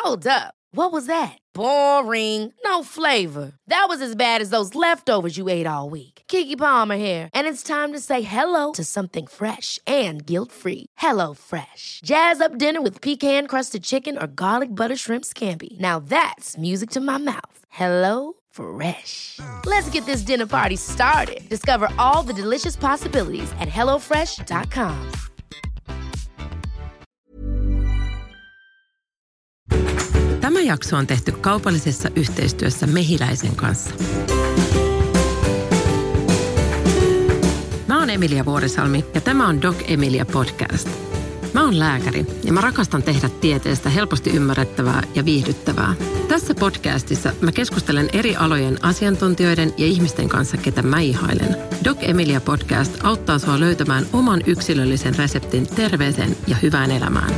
Hold up. What was that? Boring. No flavor. That was as bad as those leftovers you ate all week. Keke Palmer here, and it's time to say hello to something fresh and guilt-free. Hello Fresh. Jazz up dinner with pecan-crusted chicken or garlic butter shrimp scampi. Now that's music to my mouth. Hello Fresh. Let's get this dinner party started. Discover all the delicious possibilities at hellofresh.com. Tämä jakso on tehty kaupallisessa yhteistyössä Mehiläisen kanssa. Mä oon Emilia Vuorisalmi ja tämä on Doc Emilia podcast. Mä oon lääkäri ja mä rakastan tehdä tieteestä helposti ymmärrettävää ja viihdyttävää. Tässä podcastissa mä keskustelen eri alojen asiantuntijoiden ja ihmisten kanssa, ketä mä ihailen. Doc Emilia podcast auttaa sua löytämään oman yksilöllisen reseptin terveeseen ja hyvään elämään.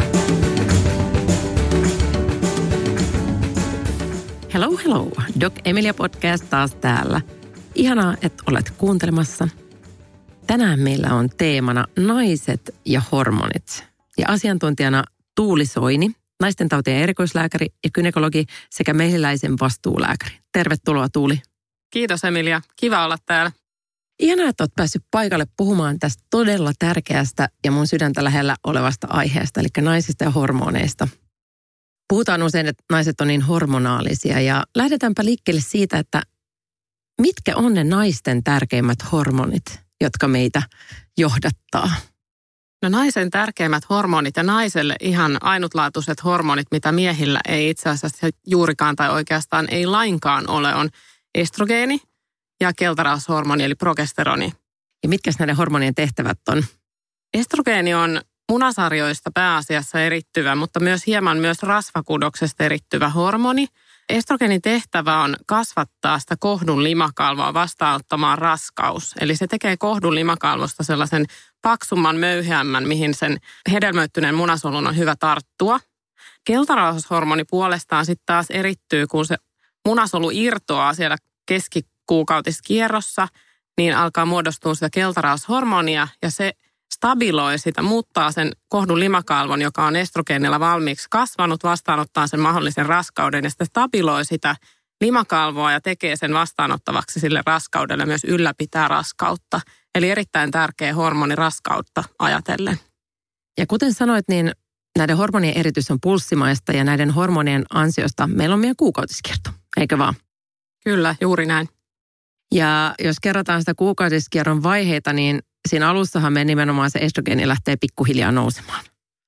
Hello, hello. Doc Emilia podcast taas täällä. Ihanaa, että olet kuuntelemassa. Tänään meillä on teemana naiset ja hormonit. Ja asiantuntijana Tuuli Soini, naistentautien erikoislääkäri ja gynekologi sekä Mehiläisen vastuulääkäri. Tervetuloa Tuuli. Kiitos Emilia. Kiva olla täällä. Ihanaa, että olet päässyt paikalle puhumaan tästä todella tärkeästä ja mun sydäntä lähellä olevasta aiheesta, eli naisista ja hormoneista. Puhutaan usein, että naiset on niin hormonaalisia ja lähdetäänpä liikkeelle siitä, että mitkä on ne naisten tärkeimmät hormonit, jotka meitä johdattaa? No naisen tärkeimmät hormonit ja naiselle ihan ainutlaatuiset hormonit, mitä miehillä ei itse asiassa juurikaan tai oikeastaan ei lainkaan ole, on estrogeeni ja keltaraushormoni eli progesteroni. Ja mitkä näiden hormonien tehtävät on? Estrogeeni on munasarjoista pääasiassa erittyvä, mutta hieman myös rasvakudoksesta erittyvä hormoni. Estrogeenin tehtävä on kasvattaa sitä kohdun limakalvoa vastaanottamaan raskaus. Eli se tekee kohdun limakalvosta sellaisen paksumman, möyheämmän, mihin sen hedelmöittyneen munasolun on hyvä tarttua. Keltarauhashormoni puolestaan sitten taas erittyy, kun se munasolu irtoaa siellä keskikuukautiskierrossa, niin alkaa muodostua sitä keltarauhashormonia ja se stabiloi sitä, muuttaa sen kohdun limakalvon, joka on estrogeenilla valmiiksi kasvanut, vastaanottaa sen mahdollisen raskauden ja sitten stabiloi sitä limakalvoa ja tekee sen vastaanottavaksi sille raskaudelle, myös ylläpitää raskautta. Eli erittäin tärkeä hormoni raskautta ajatellen. Ja kuten sanoit, niin näiden hormonien eritys on pulssimaista ja näiden hormonien ansiosta meillä on meidän kuukautiskierto, eikö vaan? Kyllä, juuri näin. Ja jos kerrotaan sitä kuukautiskierron vaiheita, niin siinä alussahan me nimenomaan se estrogeeni lähtee pikkuhiljaa nousemaan.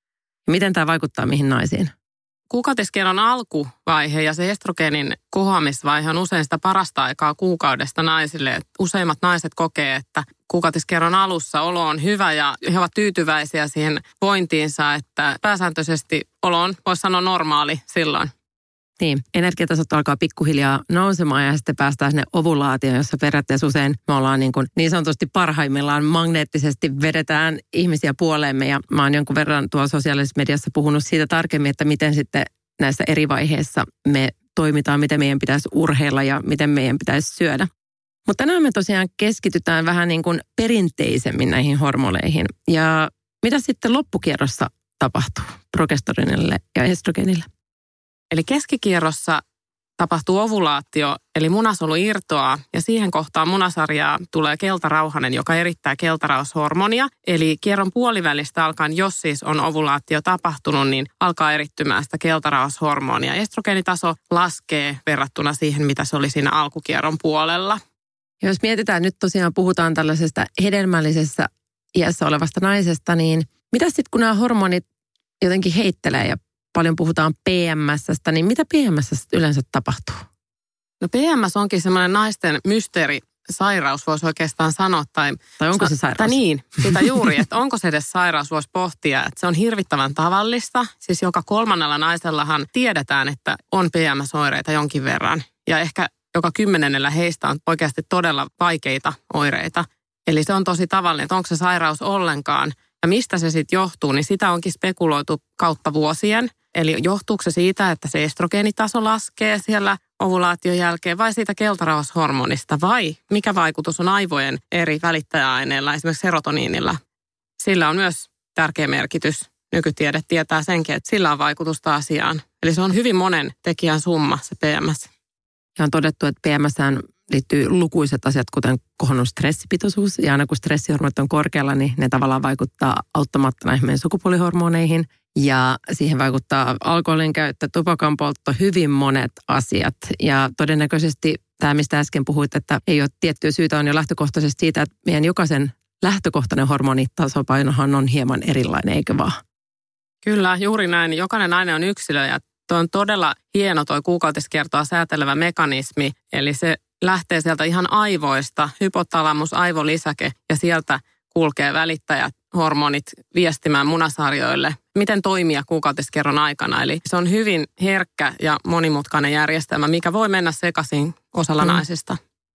Miten tämä vaikuttaa mihin naisiin? Kuukautiskierron alkuvaihe ja se estrogeenin kohoamisvaihe on usein sitä parasta aikaa kuukaudesta naisille. Useimmat naiset kokee, että kuukautiskierron alussa olo on hyvä ja he ovat tyytyväisiä siihen vointiinsa, että pääsääntöisesti olo on, voisi sanoa, normaali silloin. Niin, energiatasot alkaa pikkuhiljaa nousemaan ja sitten päästään sinne ovulaatioon, jossa periaatteessa usein me ollaan niin sanotusti parhaimmillaan magneettisesti vedetään ihmisiä puoleemme. Ja mä oon jonkun verran tuolla sosiaalisessa mediassa puhunut siitä tarkemmin, että miten sitten näissä eri vaiheissa me toimitaan, miten meidän pitäisi urheilla ja miten meidän pitäisi syödä. Mutta tänään me tosiaan keskitytään vähän niin kuin perinteisemmin näihin hormoneihin. Ja mitä sitten loppukierrossa tapahtuu progesteronille ja estrogeenille? Eli keskikierrossa tapahtuu ovulaatio, eli munasolu irtoaa ja siihen kohtaan munasarjaa tulee keltarauhanen, joka erittää keltaraushormonia. Eli kierron puolivälistä alkaen, jos siis on ovulaatio tapahtunut, niin alkaa erittymään sitä keltarauhashormonia. Estrogeenitaso laskee verrattuna siihen, mitä se oli siinä alkukierron puolella. Jos mietitään, nyt tosiaan puhutaan tällaisesta hedelmällisessä iässä olevasta naisesta, niin mitä sitten kun nämä hormonit jotenkin heittelee ja paljon puhutaan PMS:stä, niin mitä PMS:stä yleensä tapahtuu? No PMS onkin semmoinen naisten mysteerisairaus, voisi oikeastaan sanoa. Tai onko se sairaus? Tai niin, sitä juuri, että onko se edes sairaus, voisi pohtia. Että se on hirvittävän tavallista. Siis joka 3. naisellahan tiedetään, että on PMS-oireita jonkin verran. Ja ehkä joka 10. heistä on oikeasti todella vaikeita oireita. Eli se on tosi tavallinen, että onko se sairaus ollenkaan. Ja mistä se sitten johtuu, niin sitä onkin spekuloitu kautta vuosien. Eli johtuuko se siitä, että se estrogeenitaso laskee siellä ovulaation jälkeen vai siitä keltarauhashormonista vai mikä vaikutus on aivojen eri välittäjäaineilla, esimerkiksi serotoniinilla. Sillä on myös tärkeä merkitys nykytiede tietää senkin, että sillä on vaikutusta asiaan. Eli se on hyvin monen tekijän summa, se PMS. Ja on todettu, että PMSään liittyy lukuiset asiat, kuten kohonnut stressipitoisuus. Ja aina kun stressihormonit on korkealla, niin ne tavallaan vaikuttaa auttamatta näihin meidän sukupuolihormoneihin. Ja siihen vaikuttaa alkoholin käyttö, tupakan poltto, hyvin monet asiat. Ja todennäköisesti tämä, mistä äsken puhuit, että ei ole tiettyä syytä, on jo lähtökohtaisesti siitä, että meidän jokaisen lähtökohtainen hormonitasapainohan on hieman erilainen, eikö vaan? Kyllä, juuri näin. Jokainen nainen on yksilö ja tuo on todella hieno tuo kuukautiskiertoa säätelevä mekanismi. Eli se lähtee sieltä ihan aivoista, hypotalamus, aivolisäke ja sieltä kulkee välittäjät, hormonit viestimään munasarjoille, miten toimia kuukautiskierron aikana. Eli se on hyvin herkkä ja monimutkainen järjestelmä, mikä voi mennä sekaisin osalla naisista.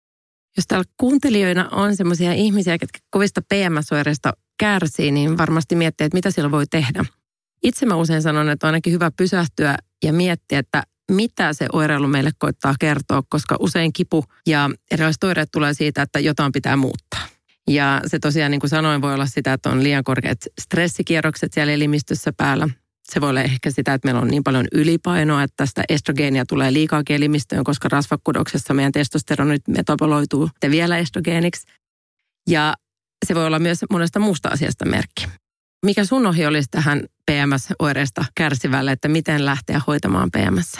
Jos täällä kuuntelijoina on sellaisia ihmisiä, jotka kovista PMS-oireista kärsii, niin varmasti miettii, että mitä siellä voi tehdä. Itse mä usein sanon, että on ainakin hyvä pysähtyä ja miettiä, että mitä se oireilu meille koittaa kertoa, koska usein kipu ja erilaiset oireet tulee siitä, että jotain pitää muuttaa. Ja se tosiaan, niin kuin sanoin, voi olla sitä, että on liian korkeat stressikierrokset siellä elimistössä päällä. Se voi olla ehkä sitä, että meillä on niin paljon ylipainoa, että tästä estrogeenia tulee liikaakin elimistöön, koska rasvakudoksessa meidän testosteronit metaboloituu vielä estrogeeniksi. Ja se voi olla myös monesta muusta asiasta merkki. Mikä sun ohje olisi tähän PMS-oireesta kärsivälle, että miten lähteä hoitamaan PMS?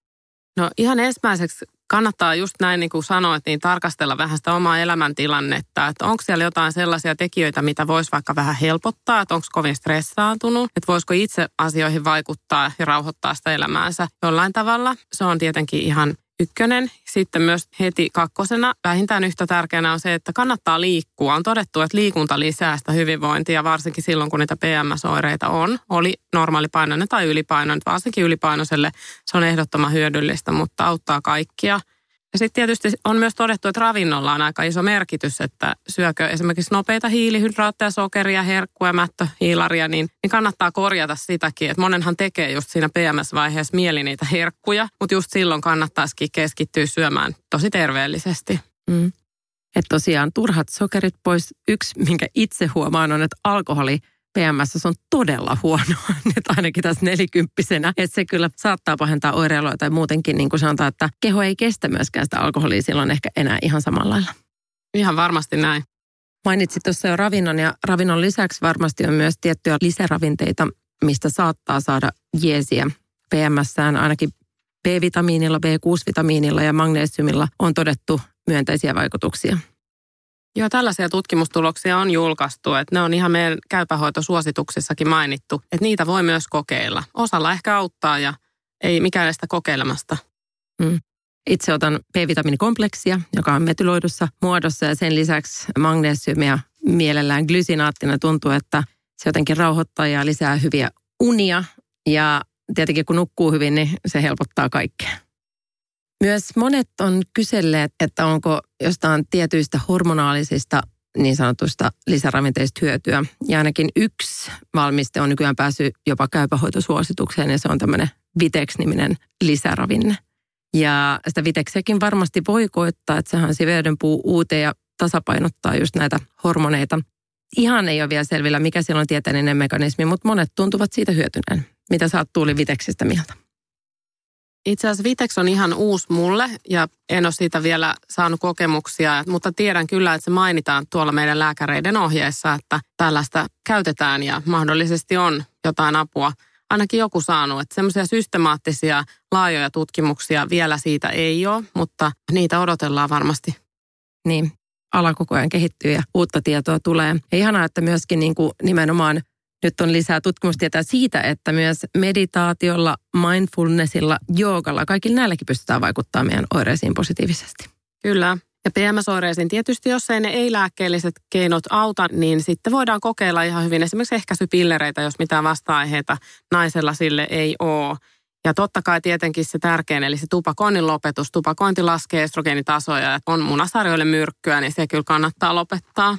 No ihan ensimmäiseksi kannattaa just näin niin kuin sanoit, niin tarkastella vähän sitä omaa elämäntilannetta, että onko siellä jotain sellaisia tekijöitä, mitä voisi vaikka vähän helpottaa, että onko kovin stressaantunut, että voisiko itse asioihin vaikuttaa ja rauhoittaa sitä elämäänsä jollain tavalla. Se on tietenkin ihan ykkönen. Sitten myös heti kakkosena vähintään yhtä tärkeänä on se, että kannattaa liikkua. On todettu, että liikunta lisää sitä hyvinvointia, varsinkin silloin, kun niitä PMS-oireita on. Oli normaalipainoinen tai ylipainoinen, varsinkin ylipainoiselle se on ehdottoman hyödyllistä, mutta auttaa kaikkia. Ja sitten tietysti on myös todettu, että ravinnolla on aika iso merkitys, että syökö esimerkiksi nopeita hiilihydraatteja, sokeria, herkkua, mättöhiilaria, niin kannattaa korjata sitäkin. Että monenhan tekee just siinä PMS-vaiheessa mieli niitä herkkuja, mutta just silloin kannattaisikin keskittyä syömään tosi terveellisesti. Että tosiaan turhat sokerit pois. Yksi, minkä itse huomaan, on, että alkoholi PMS on todella huonoa, että ainakin tässä 40-vuotiaana, että se kyllä saattaa pahentaa oireilua tai muutenkin niin kuin sanotaan, että keho ei kestä myöskään sitä alkoholia silloin ehkä enää ihan samalla lailla. Ihan varmasti näin. Mainitsit tuossa jo ravinnon ja ravinnon lisäksi varmasti on myös tiettyjä lisäravinteita, mistä saattaa saada jeesiä. PMSään ainakin B-vitamiinilla, B6-vitamiinilla ja magnesiumilla on todettu myönteisiä vaikutuksia. Joo, tällaisia tutkimustuloksia on julkaistu, että ne on ihan meidän käypähoitosuosituksissakin mainittu, että niitä voi myös kokeilla. Osalla ehkä auttaa ja ei mikään sitä kokeilemasta. Itse otan B-vitamiinikompleksia, joka on metyloidussa muodossa ja sen lisäksi magnesiumia mielellään glysinaattina. Tuntuu, että se jotenkin rauhoittaa ja lisää hyviä unia ja tietenkin kun nukkuu hyvin, niin se helpottaa kaikkea. Myös monet on kyselleet, että onko jostain tietyistä hormonaalisista niin sanotusta lisäravinteista hyötyä. Ja ainakin yksi valmiste on nykyään päässyt jopa käypähoitosuositukseen ja se on tämmöinen Vitex-niminen lisäravinne. Ja sitä Vitexiäkin varmasti voi koittaa, että sehän on siveydenpuu uuteen ja tasapainottaa just näitä hormoneita. Ihan ei ole vielä selvillä, mikä siellä on tieteellinen mekanismi, mutta monet tuntuvat siitä hyötyneen. Mitä sä oot Tuuli Vitexistä mieltä? Itse asiassa Vitex on ihan uusi mulle ja en ole siitä vielä saanut kokemuksia, mutta tiedän kyllä, että se mainitaan tuolla meidän lääkäreiden ohjeessa, että tällaista käytetään ja mahdollisesti on jotain apua. Ainakin joku saanut, että semmoisia systemaattisia laajoja tutkimuksia vielä siitä ei ole, mutta niitä odotellaan varmasti. Niin, ala koko ajan kehittyy ja uutta tietoa tulee. Ja ihanaa, että myöskin niin kuin nimenomaan nyt on lisää tutkimustietoa siitä, että myös meditaatiolla, mindfulnessilla, joogalla, kaikilla näilläkin pystytään vaikuttamaan meidän oireisiin positiivisesti. Kyllä. Ja PMS-oireisiin tietysti, jos ei ne ei-lääkkeelliset keinot auta, niin sitten voidaan kokeilla ihan hyvin esimerkiksi ehkäisypillereitä, jos mitään vasta-aiheita naisella sille ei ole. Ja totta kai tietenkin se tärkein, eli se tupakoinnin lopetus. Tupakointi laskee estrogeenitasoja ja on munasarjoille myrkkyä, niin se kyllä kannattaa lopettaa.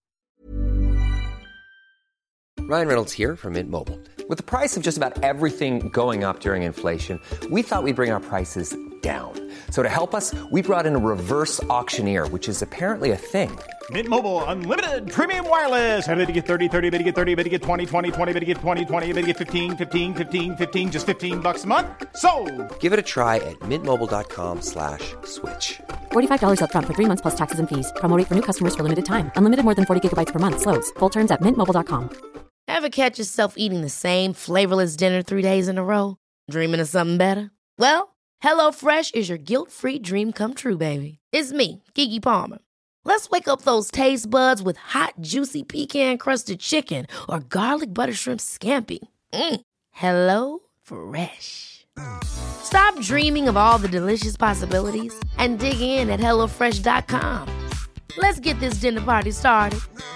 Ryan Reynolds here from Mint Mobile. With the price of just about everything going up during inflation, we thought we'd bring our prices down. So to help us, we brought in a reverse auctioneer, which is apparently a thing. Mint Mobile Unlimited Premium Wireless. How to get 30, 30, bit to get 30, bit to get 20, 20, 20, bit to get 20, 20, bit to get 15, 15, 15, 15, just $15 a month? Sold! Give it a try at mintmobile.com/switch. $45 up front for 3 months plus taxes and fees. Promo rate for new customers for limited time. Unlimited more than 40 gigabytes per month. Slows full terms at mintmobile.com. Ever catch yourself eating the same flavorless dinner 3 days in a row? Dreaming of something better? Well, HelloFresh is your guilt-free dream come true, baby. It's me, Keke Palmer. Let's wake up those taste buds with hot, juicy pecan-crusted chicken or garlic butter shrimp scampi. Hello Fresh. Stop dreaming of all the delicious possibilities and dig in at HelloFresh.com. Let's get this dinner party started.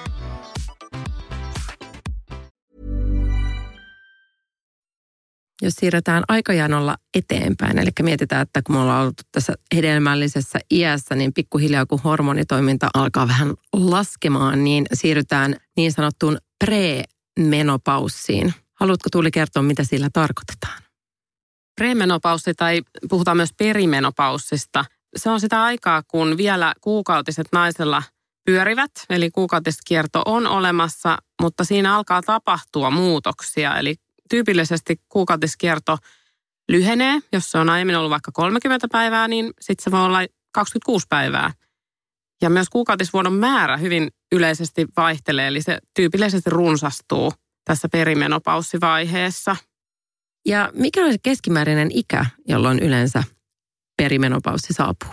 Jos siirretään aikajanolla eteenpäin, eli mietitään, että kun me ollaan ollut tässä hedelmällisessä iässä, niin pikkuhiljaa kun hormonitoiminta alkaa vähän laskemaan, niin siirrytään niin sanottuun premenopaussiin. Haluatko Tuuli kertoa, mitä sillä tarkoitetaan? Premenopaussi tai puhutaan myös perimenopaussista. Se on sitä aikaa, kun vielä kuukautiset naisella pyörivät, eli kuukautiskierto on olemassa, mutta siinä alkaa tapahtua muutoksia, eli tyypillisesti kuukautiskierto lyhenee. Jos se on aiemmin ollut vaikka 30 päivää, niin sitten se voi olla 26 päivää. Ja myös kuukautisvuodon määrä hyvin yleisesti vaihtelee, eli se tyypillisesti runsastuu tässä perimenopaussivaiheessa. Ja mikä on se keskimääräinen ikä, jolloin yleensä perimenopaussi saapuu?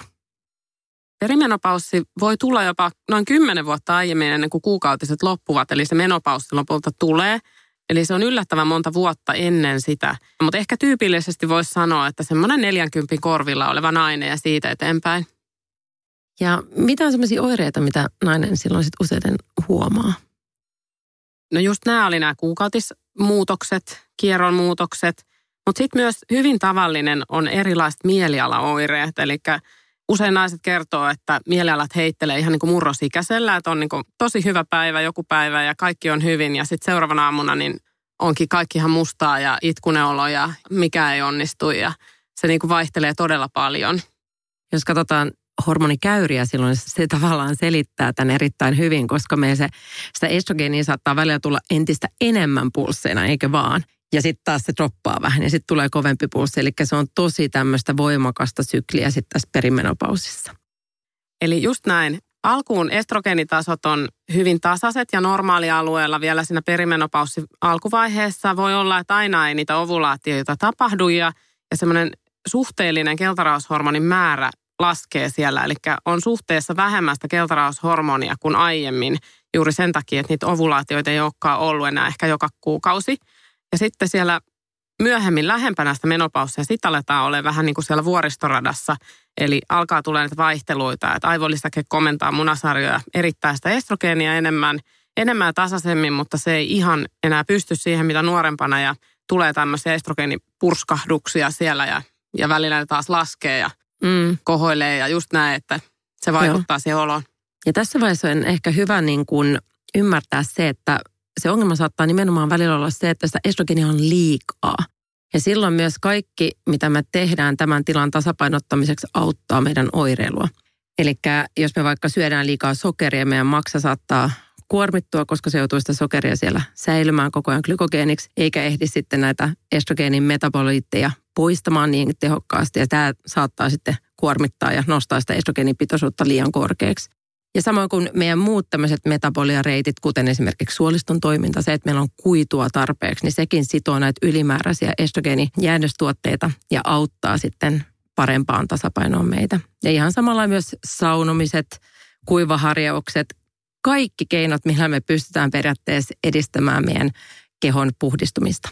Perimenopaussi voi tulla jopa noin 10 vuotta aiemmin ennen kuin kuukautiset loppuvat, eli se menopaussi lopulta tulee. Eli se on yllättävän monta vuotta ennen sitä. Mutta ehkä tyypillisesti voisi sanoa, että semmoinen 40 korvilla oleva nainen ja siitä eteenpäin. Ja mitä on sellaisia oireita, mitä nainen silloin sitten usein huomaa? No just nämä oli nämä kuukautismuutokset, kierron muutokset. Mutta sitten myös hyvin tavallinen on erilaiset mielialaoireet. Eli usein naiset kertoo, että mielialat heittelee ihan niin kuin murrosikäisellä, että on niin kuin tosi hyvä päivä joku päivä ja kaikki on hyvin. Ja sitten seuraavana aamuna niin onkin kaikki ihan mustaa ja itkunen olo ja mikä ei onnistu ja se niin kuin vaihtelee todella paljon. Jos katsotaan hormonikäyriä, silloin se tavallaan selittää tämän erittäin hyvin, koska sitä estrogeenia saattaa välillä tulla entistä enemmän pulsseina, eikö vaan? Ja sitten taas se droppaa vähän ja sitten tulee kovempi pulssi. Eli se on tosi tämmöistä voimakasta sykliä sitten tässä perimenopausissa. Eli just näin. Alkuun estrogenitasot on hyvin tasaiset ja normaalialueella vielä siinä perimenopaussin alkuvaiheessa voi olla, että aina ei niitä ovulaatioita tapahdu ja semmoinen suhteellinen keltarauhashormonin määrä laskee siellä. Eli on suhteessa vähemmästä keltarauhashormonia kuin aiemmin juuri sen takia, että niitä ovulaatioita ei olekaan ollut enää ehkä joka kuukausi. Ja sitten siellä myöhemmin lähempänä sitä menopaussia sitten aletaan olemaan vähän niin kuin siellä vuoristoradassa. Eli alkaa tulla näitä vaihteluita, että aivolistake komentaa munasarjoja, erittää sitä estrogeenia enemmän ja tasaisemmin, mutta se ei ihan enää pysty siihen, mitä nuorempana. Ja tulee tämmöisiä estrogeenipurskahduksia siellä ja välillä ne taas laskee ja kohoilee ja just näin, että se vaikuttaa siihen oloon. Ja tässä vaiheessa on ehkä hyvä niin kuin ymmärtää se, että se ongelma saattaa nimenomaan välillä olla se, että sitä estrogeenia on liikaa. Ja silloin myös kaikki, mitä me tehdään tämän tilan tasapainottamiseksi, auttaa meidän oireilua. Eli jos me vaikka syödään liikaa sokeria, meidän maksa saattaa kuormittua, koska se joutuu sitä sokeria siellä säilymään koko ajan glykogeeniksi, eikä ehdi sitten näitä estrogeenin metaboliitteja poistamaan niin tehokkaasti. Ja tämä saattaa sitten kuormittaa ja nostaa sitä estrogeenipitoisuutta liian korkeaksi. Ja samoin kuin meidän muut tämmöiset metaboliareitit, kuten esimerkiksi suoliston toiminta, se, että meillä on kuitua tarpeeksi, niin sekin sitoo näitä ylimääräisiä estrogeenijäännöstuotteita ja auttaa sitten parempaan tasapainoon meitä. Ja ihan samalla myös saunomiset, kuivaharjaukset, kaikki keinot, millä me pystytään periaatteessa edistämään meidän kehon puhdistumista.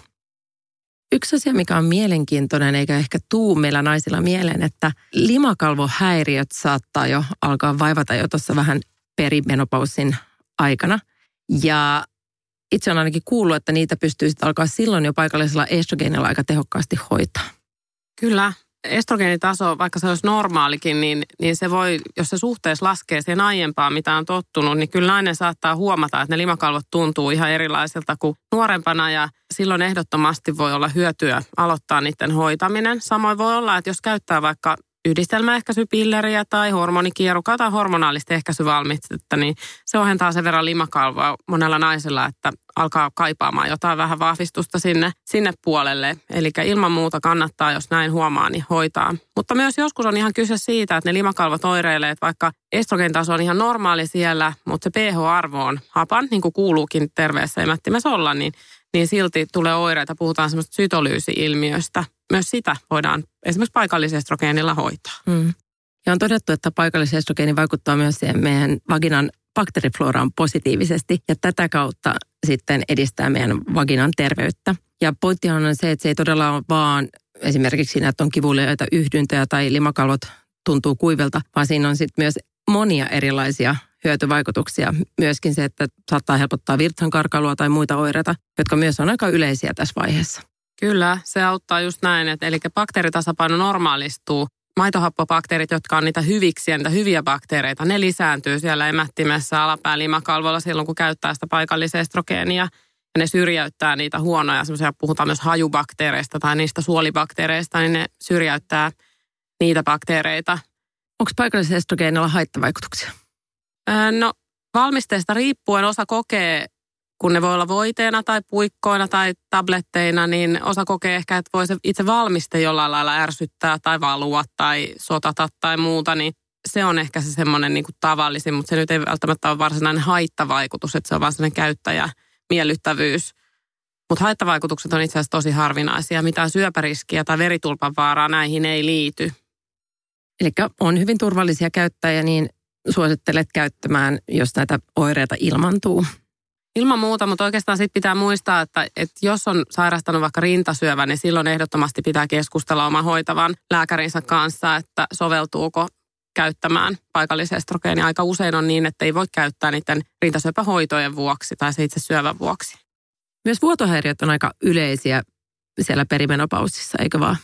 Yksi asia, mikä on mielenkiintoinen, eikä ehkä tuu meillä naisilla mieleen, että limakalvohäiriöt saattaa jo alkaa vaivata jo tuossa vähän perimenopaussin aikana. Ja itse on ainakin kuullut, että niitä pystyy sitten alkaa silloin jo paikallisella estrogeenilla aika tehokkaasti hoitaa. Kyllä. Estrogeenitaso, vaikka se olisi normaalikin, niin se voi, jos se suhteessa laskee siihen aiempaan, mitä on tottunut, niin kyllä nainen saattaa huomata, että ne limakalvot tuntuu ihan erilaisilta kuin nuorempana ja silloin ehdottomasti voi olla hyötyä aloittaa niiden hoitaminen. Samoin voi olla, että jos käyttää vaikka yhdistelmäehkäisypilleriä tai hormonikierukkaa tai hormonaalista ehkäisyvalmistetta, niin se ohentaa sen verran limakalvoa monella naisella, että alkaa kaipaamaan jotain vähän vahvistusta sinne puolelle. Eli ilman muuta kannattaa, jos näin huomaa, niin hoitaa. Mutta myös joskus on ihan kyse siitä, että ne limakalvot oireilee, että vaikka estrogeenitaso on ihan normaali siellä, mutta se pH-arvo on hapan, niin kuin kuuluukin terveessä emättimessä olla, niin silti tulee oireita. Puhutaan semmoista sytolyysi-ilmiöstä. Myös sitä voidaan esimerkiksi paikallisestrogeenilla hoitaa. Ja on todettu, että paikallisestrogeeni vaikuttaa myös siihen meidän vaginan bakteerifloraan positiivisesti ja tätä kautta sitten edistää meidän vaginan terveyttä. Ja pointtihan on se, että se ei todella ole vaan esimerkiksi siinä, että on kivuliaita yhdyntöjä tai limakalvot tuntuu kuivilta, vaan siinä on sitten myös monia erilaisia hyötyvaikutuksia. Myöskin se, että saattaa helpottaa virtsankarkailua tai muita oireita, jotka myös on aika yleisiä tässä vaiheessa. Kyllä, se auttaa just näin, eli bakteeritasapaino normaalistuu. Maitohappobakteerit, jotka on niitä hyviksiä, niitä hyviä bakteereita, ne lisääntyy siellä emättimessä alapäälimakalvolla silloin, kun käyttää sitä paikallisestrogeenia. Ja ne syrjäyttää niitä huonoja, semmoisia puhutaan myös hajubakteereista tai niistä suolibakteereista, niin ne syrjäyttää niitä bakteereita. Onko paikallisestrogeenilla haittavaikutuksia? No valmisteesta riippuen osa kokee, kun ne voi olla voiteena tai puikkoina tai tabletteina, niin osa kokee ehkä, että voi se itse valmiste jollain lailla ärsyttää tai valua tai sotata tai muuta, niin se on ehkä se semmoinen niin kuin tavallisin, mutta se nyt ei välttämättä ole varsinainen haittavaikutus, että se on vaan sellainen käyttäjämiellyttävyys. Mutta haittavaikutukset on itse asiassa tosi harvinaisia. Mitään syöpäriskiä tai veritulpan vaaraa näihin ei liity. Eli on hyvin turvallisia käyttäjiä, niin suosittelet käyttämään, jos näitä oireita ilmantuu. Ilman muuta, mutta oikeastaan sitten pitää muistaa, että jos on sairastanut vaikka rintasyövän, niin silloin ehdottomasti pitää keskustella oman hoitavan lääkärinsä kanssa, että soveltuuko käyttämään paikallisestrogeenia. Aika usein on niin, että ei voi käyttää niiden rintasyöpähoitojen vuoksi tai se itse syövän vuoksi. Myös vuotohäiriöt on aika yleisiä siellä perimenopausissa, eikö vaan?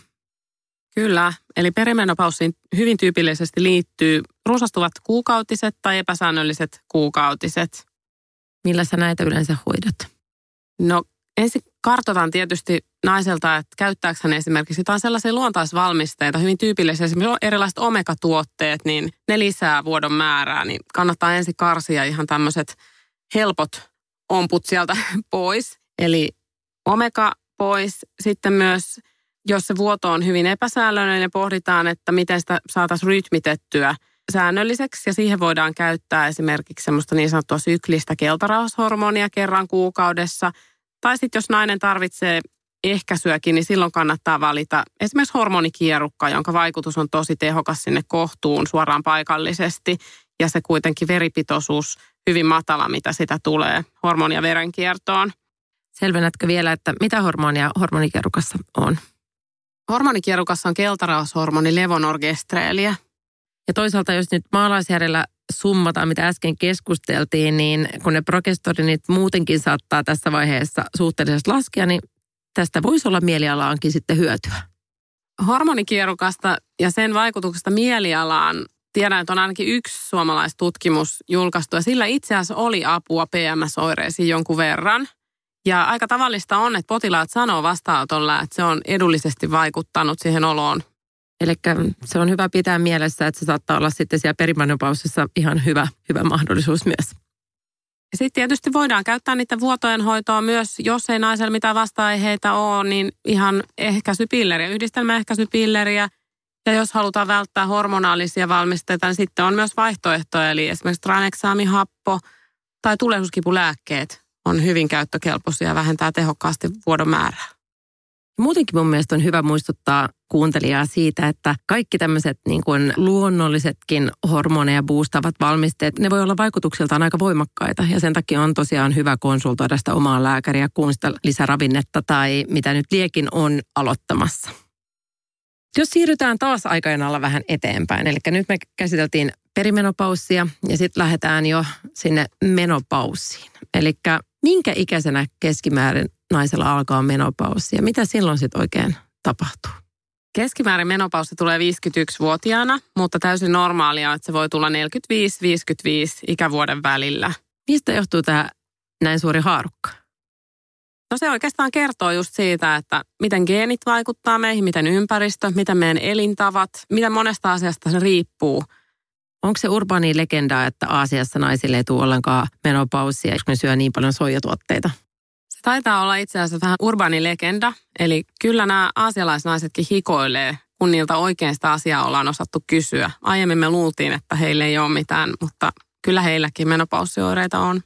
Kyllä, eli perimenopausiin hyvin tyypillisesti liittyy runsastuvat kuukautiset tai epäsäännölliset kuukautiset. Millä sä näitä yleensä hoidat? No ensin kartoitan tietysti naiselta, että käyttääkö hän esimerkiksi jotain sellaisia luontaisvalmisteita, hyvin tyypillisiä, esimerkiksi erilaiset omega-tuotteet, niin ne lisää vuodon määrää, niin kannattaa ensin karsia ihan tämmöiset helpot omput sieltä pois. Eli omega pois, sitten myös jos se vuoto on hyvin epäsäännöllinen, niin pohditaan, että miten sitä saataisiin rytmitettyä säännölliseksi. Ja siihen voidaan käyttää esimerkiksi semmoista niin sanottua syklistä keltarauhashormonia kerran kuukaudessa. Tai sitten jos nainen tarvitsee ehkäisyäkin, niin silloin kannattaa valita esimerkiksi hormonikierukka, jonka vaikutus on tosi tehokas sinne kohtuun suoraan paikallisesti. Ja se kuitenkin veripitoisuus hyvin matala, mitä sitä tulee hormonia verenkiertoon. Selvennätkö vielä, että mitä hormonia hormonikierukassa on? Hormonikierukassa on keltarauhashormoni levonorgestreeliä. Ja toisaalta, jos nyt maalaisjärjellä summataan, mitä äsken keskusteltiin, niin kun ne progesterinit muutenkin saattaa tässä vaiheessa suhteellisesti laskea, niin tästä voisi olla mielialaankin sitten hyötyä. Hormonikierukasta ja sen vaikutuksesta mielialaan tiedän, että on ainakin yksi suomalaistutkimus julkaistu, ja sillä itse asiassa oli apua PMS-oireisiin jonkun verran. Ja aika tavallista on, että potilaat sanoo vastaanotolla, että se on edullisesti vaikuttanut siihen oloon. Eli se on hyvä pitää mielessä, että se saattaa olla sitten siellä perimenopausissa ihan hyvä mahdollisuus myös. Sitten tietysti voidaan käyttää niiden vuotojen hoitoa myös, jos ei naisella mitään vasta-aiheita ole, niin ihan ehkäisypilleriä, yhdistelmäehkäisypilleriä. Ja jos halutaan välttää hormonaalisia valmisteita, niin sitten on myös vaihtoehtoja, eli esimerkiksi tranexaamihappo tai tulehduskipulääkkeet on hyvin käyttökelpoisia ja vähentää tehokkaasti vuodon määrää. Muutenkin mun mielestä on hyvä muistuttaa kuuntelijaa siitä, että kaikki tämmöiset niin kuin luonnollisetkin hormoneja boostaavat valmisteet, ne voi olla vaikutuksiltaan aika voimakkaita. Ja sen takia on tosiaan hyvä konsultoida sitä omaa lääkäriä, kun sitä lisäravinnetta tai mitä nyt liekin on aloittamassa. Jos siirrytään taas aikajanalla vähän eteenpäin, eli nyt me käsiteltiin perimenopaussia ja sitten lähdetään jo sinne menopausiin. Eli minkä ikäisenä keskimäärin naisella alkaa menopausi ja mitä silloin sitten oikein tapahtuu? Keskimäärin menopausi tulee 51-vuotiaana, mutta täysin normaalia, että se voi tulla 45-55 ikävuoden välillä. Mistä johtuu tämä näin suuri haarukka? No se oikeastaan kertoo just siitä, että miten geenit vaikuttaa meihin, miten ympäristö, miten meidän elintavat, miten monesta asiasta se riippuu. Onko se urbaani legenda, että Aasiassa naisille ei tule ollenkaan menopausia, kun ne syö niin paljon soijatuotteita? Se taitaa olla itse asiassa vähän urbaani legenda. Eli kyllä nämä aasialaisnaisetkin hikoilee, kun niiltä oikein sitä asiaa ollaan osattu kysyä. Aiemmin me luultiin, että heillä ei ole mitään, mutta kyllä heilläkin menopausioireita on.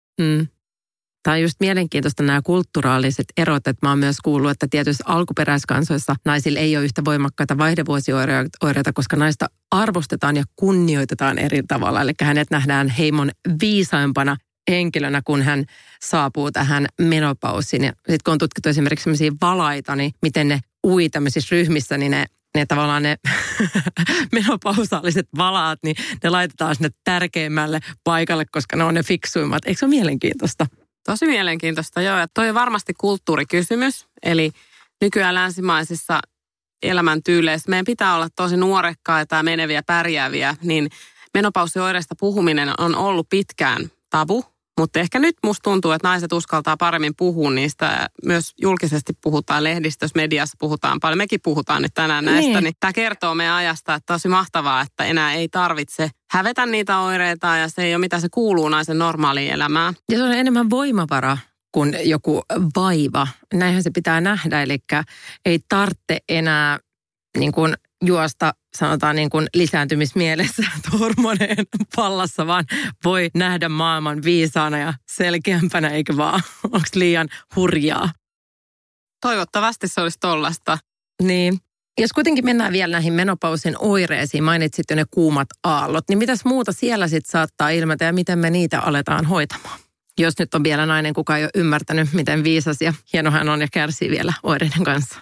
Tämä on just mielenkiintoista nämä kulttuuraaliset erot, että mä oon myös kuullut, että tietyissä alkuperäiskansoissa naisilla ei ole yhtä voimakkaita vaihdevuosioireita, koska naista arvostetaan ja kunnioitetaan eri tavalla. Eli hänet nähdään heimon viisaimpana henkilönä, kun hän saapuu tähän menopausiin. Ja sitten kun on tutkittu esimerkiksi sellaisia valaita, niin miten ne ui tämmöisissä ryhmissä, niin ne tavallaan ne menopausaaliset valaat, niin ne laitetaan sinne tärkeimmälle paikalle, koska ne on ne fiksuimmat. Eikö se ole mielenkiintoista? Tosi mielenkiintoista, joo. Ja toi on varmasti kulttuurikysymys. Eli nykyään länsimaisissa elämäntyyleissä meidän pitää olla tosi nuorekkaita ja meneviä, pärjääviä, niin menopausioireista puhuminen on ollut pitkään tabu. Mutta ehkä nyt musta tuntuu, että naiset uskaltaa paremmin puhua niistä. Myös julkisesti puhutaan lehdistössä, mediassa puhutaan paljon. Mekin puhutaan nyt tänään näistä. Niin tämä kertoo meidän ajasta, että tosi mahtavaa, että enää ei tarvitse hävetä niitä oireita ja se ei ole mitä se kuuluu naisen normaaliin elämään. Ja se on enemmän voimavara kuin joku vaiva. Näinhän se pitää nähdä, eli ei tarvitse enää niin kuin juosta, sanotaan niin kuin lisääntymismielessä hormoneen pallassa, vaan voi nähdä maailman viisaana ja selkeämpänä, eikö vaan? Onko liian hurjaa? Toivottavasti se olisi tollasta. Niin. Jos kuitenkin mennään vielä näihin menopausin oireisiin, mainitsit jo ne kuumat aallot, niin mitäs muuta siellä sitten saattaa ilmetä ja miten me niitä aletaan hoitamaan? Jos nyt on vielä nainen, kuka ei ole ymmärtänyt, miten viisas ja hieno hän on ja kärsii vielä oireiden kanssa.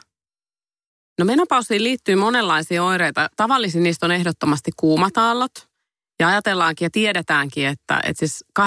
No menopausiin liittyy monenlaisia oireita. Tavallisin niistä on ehdottomasti kuumat aallot. Ja ajatellaankin ja tiedetäänkin, että siis 80%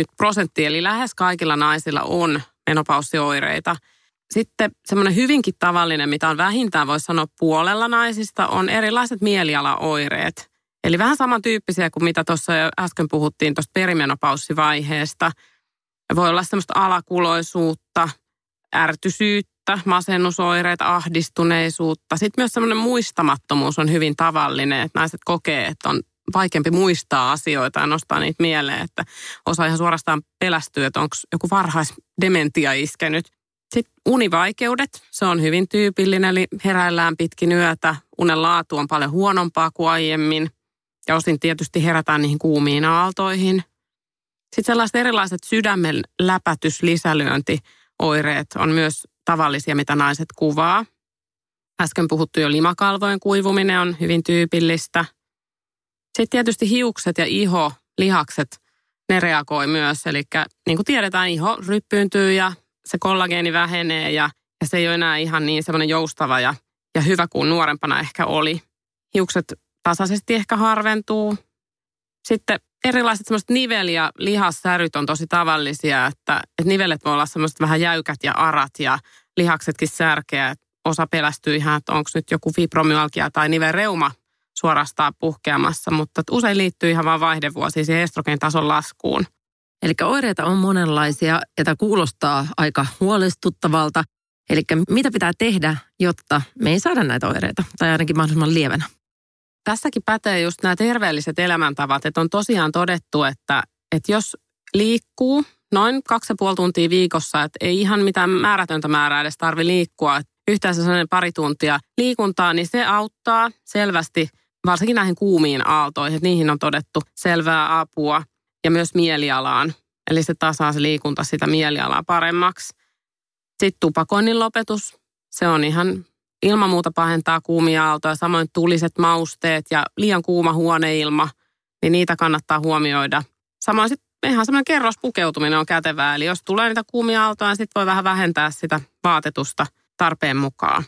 eli lähes kaikilla naisilla on menopausioireita. Sitten semmoinen hyvinkin tavallinen, mitä on vähintään voisi sanoa puolella naisista, on erilaiset mielialaoireet. Eli vähän samantyyppisiä kuin mitä tuossa jo äsken puhuttiin tuosta perimenopaussivaiheesta. Voi olla semmoista alakuloisuutta, ärtysyyttä, masennusoireita, ahdistuneisuutta. Sitten myös semmoinen muistamattomuus on hyvin tavallinen, että naiset kokee, että on vaikeampi muistaa asioita ja nostaa niitä mieleen, että osa ihan suorastaan pelästyy, että onko joku varhaisdementia iskenyt. Sitten univaikeudet, se on hyvin tyypillinen, eli heräillään pitkin yötä, unen laatu on paljon huonompaa kuin aiemmin ja osin tietysti herätään niihin kuumiin aaltoihin. Sitten sellaiset erilaiset sydämen läpätys, lisälyöntioireet on myös tavallisia, mitä naiset kuvaa. Äsken puhuttu jo limakalvojen kuivuminen on hyvin tyypillistä. Sitten tietysti hiukset ja iho, lihakset, ne reagoi myös. Eli niin kuin tiedetään, iho ryppyyntyy ja se kollageeni vähenee ja se ei ole enää ihan niin semmoinen joustava ja hyvä kuin nuorempana ehkä oli. Hiukset tasaisesti ehkä harventuu. Sitten erilaiset semmoiset nivel- ja lihassäryt on tosi tavallisia, että nivelet voi olla semmoiset vähän jäykät ja arat ja lihaksetkin särkeä. Osa pelästyy ihan, että onko nyt joku fibromyalgia tai nivelreuma suorastaan puhkeamassa, mutta usein liittyy ihan vaan vaihdevuosiin siihen estrogeenitason laskuun. Eli oireita on monenlaisia ja tämä kuulostaa aika huolestuttavalta. Eli mitä pitää tehdä, jotta me ei saada näitä oireita tai ainakin mahdollisimman lievänä? Tässäkin pätee just nämä terveelliset elämäntavat, että on tosiaan todettu, että jos liikkuu noin 2,5 tuntia viikossa, että ei ihan mitään määrätöntä määrää edes tarvitse liikkua, että yhteensä sellainen 2 tuntia liikuntaa, niin se auttaa selvästi, varsinkin näihin kuumiin aaltoihin, että niihin on todettu selvää apua ja myös mielialaan. Eli se tasaa se liikunta sitä mielialaa paremmaksi. Sitten tupakoinnin lopetus, se on ihan ilman muuta pahentaa kuumia aaltoja, samoin tuliset mausteet ja liian kuuma huoneilma, niin niitä kannattaa huomioida. Samoin sitten ihan semmoinen kerrospukeutuminen on kätevää, eli jos tulee niitä kuumia aaltoja, niin sitten voi vähän vähentää sitä vaatetusta tarpeen mukaan.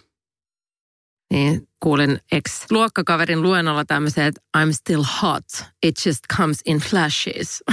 Niin, kuulin ex-luokkakaverin luennolla tämmöisen, että I'm still hot, it just comes in flashes.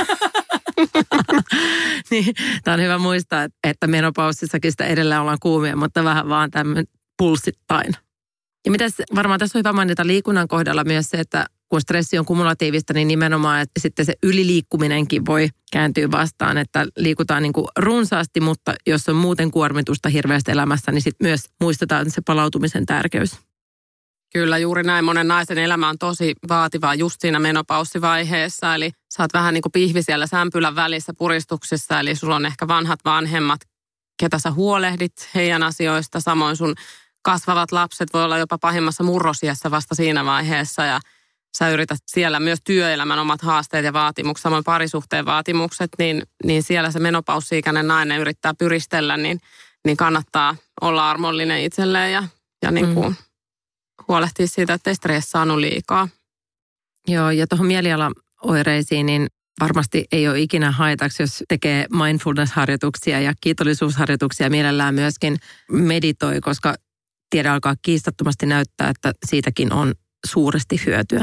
Niin, tämä on hyvä muistaa, että menopaussissakin sitä edelleen ollaan kuumia, mutta vähän vaan tämmöinen pulssittain. Ja mitäs varmaan tässä on hyvä mainita liikunnan kohdalla myös se, että kun stressi on kumulatiivista, niin nimenomaan, että sitten se yliliikkuminenkin voi kääntyä vastaan, että liikutaan niin kuin runsaasti, mutta jos on muuten kuormitusta hirveästi elämässä, niin sitten myös muistetaan se palautumisen tärkeys. Kyllä, juuri näin. Monen naisen elämä on tosi vaativaa just siinä menopaussivaiheessa. Eli sä oot vähän niin kuin pihvi siellä sämpylän välissä puristuksissa. Eli sulla on ehkä vanhat vanhemmat, ketä sä huolehdit heidän asioista. Samoin sun kasvavat lapset voi olla jopa pahimmassa murrosiässä vasta siinä vaiheessa. Ja sä yrität siellä myös työelämän omat haasteet ja vaatimukset, samoin parisuhteen vaatimukset. Niin siellä se menopaussiikäinen nainen yrittää pyristellä, niin kannattaa olla armollinen itselleen ja niin kuin huolehtia siitä, että ei stressaanut liikaa. Joo, ja tuohon mielialaoireisiin, niin varmasti ei ole ikinä haitaksi, jos tekee mindfulness-harjoituksia ja kiitollisuusharjoituksia. Mielellään myöskin meditoi, koska tiede alkaa kiistattomasti näyttää, että siitäkin on suuresti hyötyä.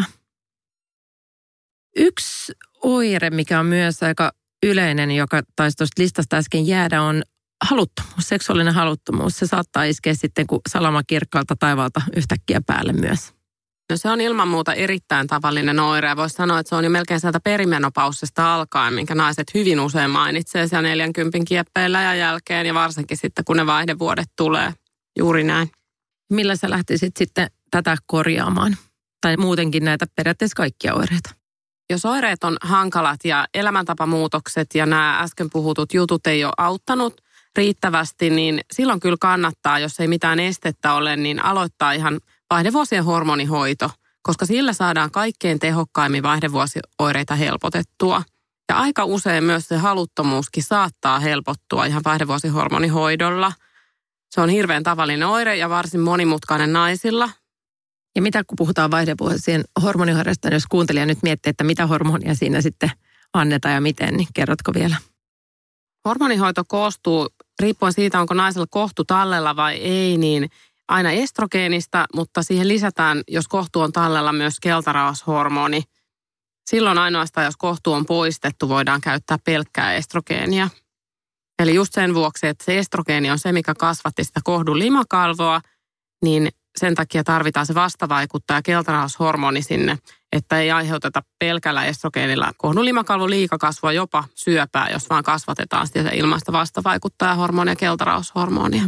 Yksi oire, mikä on myös aika yleinen, joka taisi tuosta listasta äsken jäädä, on haluttomuus, seksuaalinen haluttomuus. Se saattaa iskeä sitten, kun salama kirkkaalta taivaalta yhtäkkiä päälle myös. No se on ilman muuta erittäin tavallinen oire. Voisi sanoa, että se on jo melkein sieltä perimenopaussista alkaen, minkä naiset hyvin usein mainitsee siellä 40 kieppeillä ja jälkeen. Ja varsinkin sitten, kun ne vaihdevuodet tulee. Juuri näin. Millä sä lähtisit sitten tätä korjaamaan? Tai muutenkin näitä periaatteessa kaikkia oireita? Jos oireet on hankalat ja elämäntapamuutokset ja nämä äsken puhutut jutut ei ole auttanut riittävästi, niin silloin kyllä kannattaa, jos ei mitään estettä ole, niin aloittaa ihan vaihdevuosien hormonihoito, koska sillä saadaan kaikkein tehokkaimmin vaihdevuosioireita helpotettua. Ja aika usein myös se haluttomuuskin saattaa helpottua ihan vaihdevuosihormonihoidolla. Se on hirveän tavallinen oire ja varsin monimutkainen naisilla. Ja mitä kun puhutaan vaihdevuosien hormonihoidosta, jos kuuntelija nyt miettii, että mitä hormonia siinä sitten annetaan ja miten, niin kerrotko vielä? Hormonihoito koostuu, riippuen siitä, onko naisella kohtu tallella vai ei, niin aina estrogeenista, mutta siihen lisätään, jos kohtu on tallella, myös keltarauhashormoni. Silloin ainoastaan, jos kohtu on poistettu, voidaan käyttää pelkkää estrogeenia. Eli just sen vuoksi, että se estrogeeni on se, mikä kasvatti sitä kohdun limakalvoa, niin sen takia tarvitaan se vastavaikuttaja keltarauhashormoni sinne, että ei aiheuteta pelkällä estrogeenilla kohdun limakalvon liikakasvua, jopa syöpää, jos vaan kasvatetaan sitä ilmaista vastavaikuttajahormonia, keltarauhashormonia.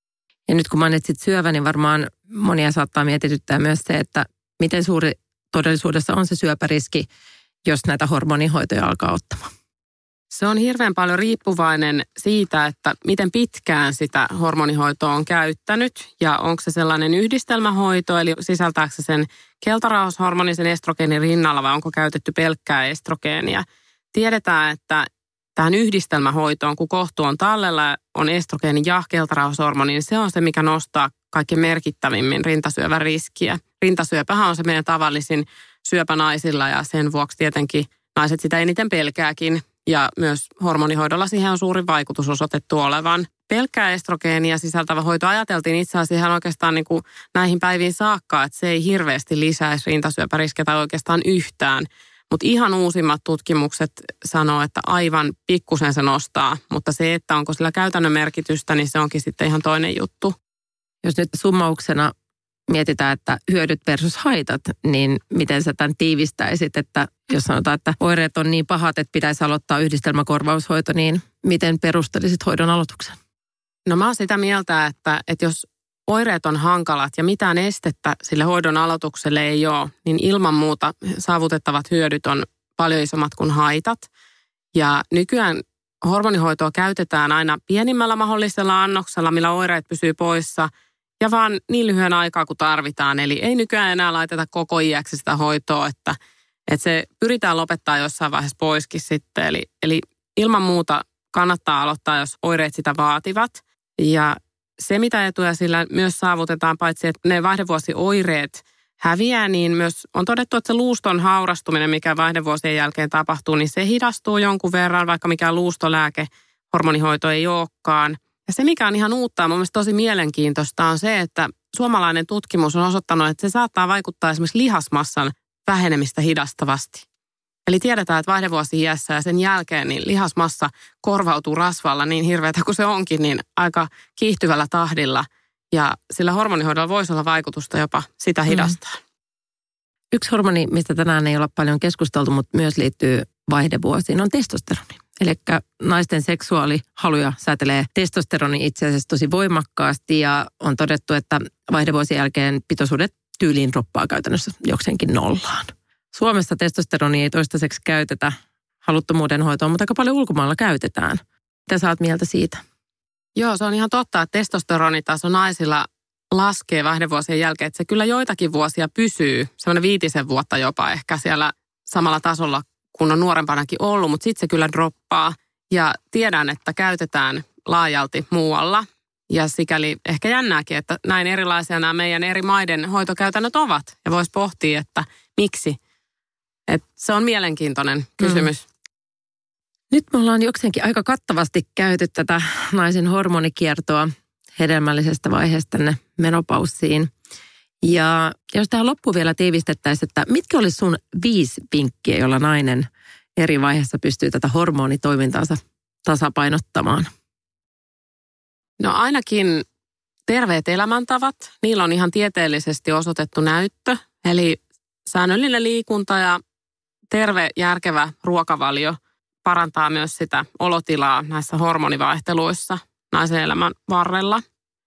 Ja nyt kun mainitsit syövä, niin varmaan monia saattaa mietityttää myös se, että miten suuri todellisuudessa on se syöpäriski, jos näitä hormonihoitoja alkaa ottamaan. Se on hirveän paljon riippuvainen siitä, että miten pitkään sitä hormonihoitoa on käyttänyt ja onko se sellainen yhdistelmähoito, eli sisältääkö se sen keltarauhashormonin sen estrogeenin rinnalla vai onko käytetty pelkkää estrogeenia. Tiedetään, että tähän yhdistelmähoitoon, kun kohtu on tallella, on estrogeeni ja keltarauhashormoni, niin se on se, mikä nostaa kaikkein merkittävimmin rintasyövän riskiä. Rintasyöpähän on se meidän tavallisin syöpä naisilla ja sen vuoksi tietenkin naiset sitä eniten pelkääkin. Ja myös hormonihoidolla siihen on suuri vaikutus osoitettu olevan. Pelkkää estrogeenia sisältävä hoito ajateltiin itse asiassa ihan oikeastaan niin kuin näihin päiviin saakka, että se ei hirveästi lisäisi rintasyöpäriskiä tai oikeastaan yhtään. Mutta ihan uusimmat tutkimukset sanoo, että aivan pikkusen se nostaa, mutta se, että onko sillä käytännön merkitystä, niin se onkin sitten ihan toinen juttu. Jos nyt summauksena mietitään, että hyödyt versus haitat, niin miten sä tämän tiivistäisit, että jos sanotaan, että oireet on niin pahat, että pitäisi aloittaa yhdistelmäkorvaushoito, niin miten perustelisit hoidon aloituksen? No mä oon sitä mieltä, että jos oireet on hankalat ja mitään estettä sille hoidon aloitukselle ei ole, niin ilman muuta saavutettavat hyödyt on paljon isommat kuin haitat. Ja nykyään hormonihoitoa käytetään aina pienimmällä mahdollisella annoksella, millä oireet pysyy poissa ja vaan niin lyhyen aikaa kuin tarvitaan. Eli ei nykyään enää laiteta koko iäksi sitä hoitoa, että se pyritään lopettaa jossain vaiheessa poiskin sitten. Eli ilman muuta kannattaa aloittaa, jos oireet sitä vaativat. Ja se, mitä etuja sillä myös saavutetaan, paitsi että ne vaihdevuosioireet häviää, niin myös on todettu, että se luuston haurastuminen, mikä vaihdevuosien jälkeen tapahtuu, niin se hidastuu jonkun verran, vaikka mikään luustolääke, hormonihoito ei olekaan. Ja se, mikä on ihan uutta ja mun mielestä tosi mielenkiintoista, on se, että suomalainen tutkimus on osoittanut, että se saattaa vaikuttaa esimerkiksi lihasmassan vähenemistä hidastavasti. Eli tiedetään, että vaihdevuosi-iässä ja sen jälkeen niin lihasmassa korvautuu rasvalla niin hirveätä kuin se onkin, niin aika kiihtyvällä tahdilla. Ja sillä hormonihoidolla voisi olla vaikutusta jopa sitä hidastaa. Yksi hormoni, mistä tänään ei olla paljon keskusteltu, mutta myös liittyy vaihdevuosiin, on testosteroni. Eli naisten seksuaalihaluja säätelee testosteroni itse asiassa tosi voimakkaasti ja on todettu, että vaihdevuosien jälkeen pitoisuudet tyyliin droppaa käytännössä jokseenkin nollaan. Suomessa testosteronia ei toistaiseksi käytetä haluttomuuden hoitoon, mutta aika paljon ulkomailla käytetään. Mitä sä oot mieltä siitä? Joo, se on ihan totta, että testosteronitaso naisilla laskee vaihdevuosien jälkeen, että se kyllä joitakin vuosia pysyy, semmoinen 5 vuotta jopa ehkä siellä samalla tasolla, kun on nuorempanakin ollut, mutta sitten se kyllä droppaa. Ja tiedän, että käytetään laajalti muualla. Ja sikäli ehkä jännääkin, että näin erilaisia nämä meidän eri maiden hoitokäytännöt ovat. Ja voisi pohtia, että miksi. Että se on mielenkiintoinen kysymys. Nyt me ollaan jokseenkin aika kattavasti käyty tätä naisen hormonikiertoa hedelmällisestä vaiheesta tänne menopaussiin. Ja jos tähän loppuun vielä tiivistettäisiin, että mitkä olisi sun 5 vinkkiä, jolla nainen eri vaiheessa pystyy tätä hormonitoimintaansa tasapainottamaan? No ainakin terveet elämäntavat, niillä on ihan tieteellisesti osoitettu näyttö. Eli säännöllinen liikunta ja terve, järkevä ruokavalio parantaa myös sitä olotilaa näissä hormonivaihteluissa naisen elämän varrella.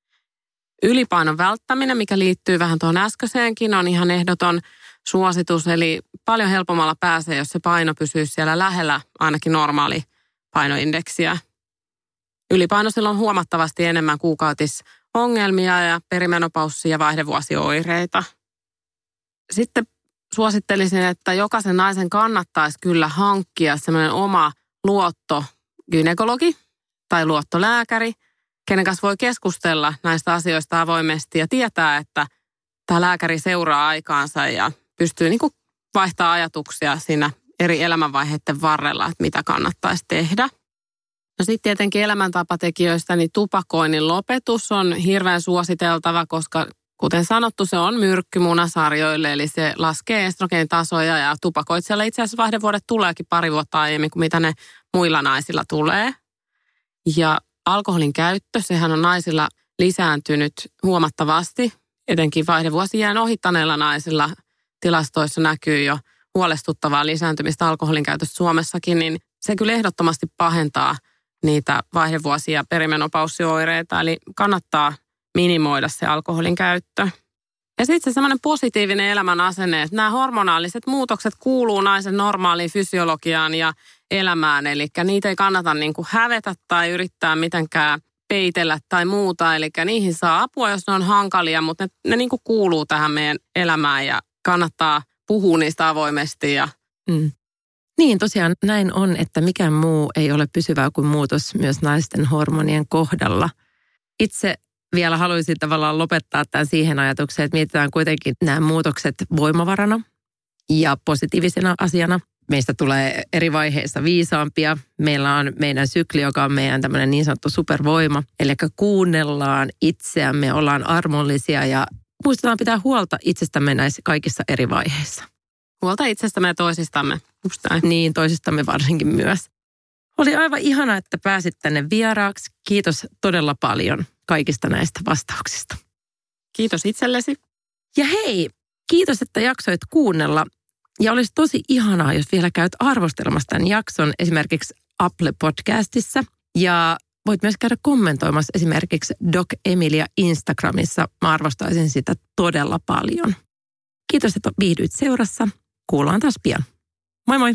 Ylipainon välttäminen, mikä liittyy vähän tuohon äskeiseenkin, on ihan ehdoton suositus. Eli paljon helpommalla pääsee, jos se paino pysyy siellä lähellä ainakin normaali painoindeksiä. Ylipainoisilla on huomattavasti enemmän kuukautisongelmia ja perimenopaussia ja vaihdevuosioireita. Sitten suosittelisin, että jokaisen naisen kannattaisi kyllä hankkia semmoinen oma luottogynekologi tai luottolääkäri, kenen kanssa voi keskustella näistä asioista avoimesti ja tietää, että tämä lääkäri seuraa aikaansa ja pystyy niin kuin vaihtaa ajatuksia siinä eri elämänvaiheiden varrella, että mitä kannattaisi tehdä. No sitten tietenkin elämäntapatekijöistä, niin tupakoinnin lopetus on hirveän suositeltava, koska kuten sanottu, se on myrkky munasarjoille, eli se laskee estrogeenitasoja ja tupakoitsijalla itse asiassa vaihdevuodet tuleekin 2 vuotta aiemmin kuin mitä ne muilla naisilla tulee. Ja alkoholin käyttö, sehän on naisilla lisääntynyt huomattavasti, etenkin vaihdevuosien ohittaneilla naisilla tilastoissa näkyy jo huolestuttavaa lisääntymistä alkoholin käytöstä Suomessakin, niin se kyllä ehdottomasti pahentaa niitä vaihdevuosia ja perimenopausioireita, eli kannattaa minimoida se alkoholin käyttö. Ja sitten se semmoinen positiivinen elämän asenne, että nämä hormonaaliset muutokset kuuluu naisen normaaliin fysiologiaan ja elämään, eli niitä ei kannata niin kuin hävetä tai yrittää mitenkään peitellä tai muuta, eli niihin saa apua, jos ne on hankalia, mutta ne niin kuin kuuluu tähän meidän elämään ja kannattaa puhua niistä avoimesti. Niin, tosiaan näin on, että mikään muu ei ole pysyvää kuin muutos myös naisten hormonien kohdalla. Itse vielä haluaisin tavallaan lopettaa tämän siihen ajatukseen, että mietitään kuitenkin nämä muutokset voimavarana ja positiivisena asiana. Meistä tulee eri vaiheissa viisaampia. Meillä on meidän sykli, joka on meidän tämmöinen niin sanottu supervoima. Eli kuunnellaan itseämme, ollaan armollisia ja muistetaan pitää huolta itsestämme näissä kaikissa eri vaiheissa. Huolta itsestämme ja toisistamme. Niin, toisistamme varsinkin myös. Oli aivan ihana, että pääsit tänne vieraaksi. Kiitos todella paljon kaikista näistä vastauksista. Kiitos itsellesi. Ja hei, kiitos, että jaksoit kuunnella. Ja olisi tosi ihanaa, jos vielä käyt arvostelemassa tämän jakson esimerkiksi Apple Podcastissa. Ja voit myös käydä kommentoimassa esimerkiksi Doc Emilia Instagramissa. Mä arvostaisin sitä todella paljon. Kiitos, että viihdyit seurassa. Kuullaan taas pian. Moi moi!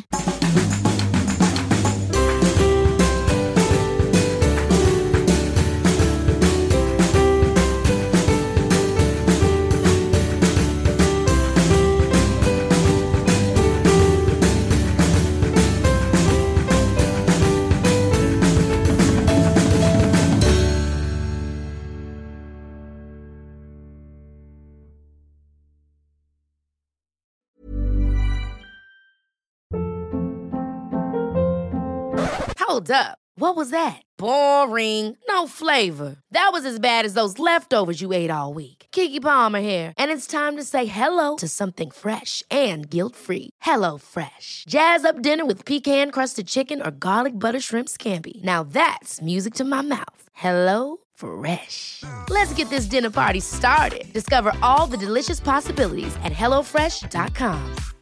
Hold up. What was that? Boring. No flavor. That was as bad as those leftovers you ate all week. Keke Palmer here, and it's time to say hello to something fresh and guilt-free. Hello Fresh. Jazz up dinner with pecan-crusted chicken or garlic butter shrimp scampi. Now that's music to my mouth. Hello Fresh. Let's get this dinner party started. Discover all the delicious possibilities at HelloFresh.com.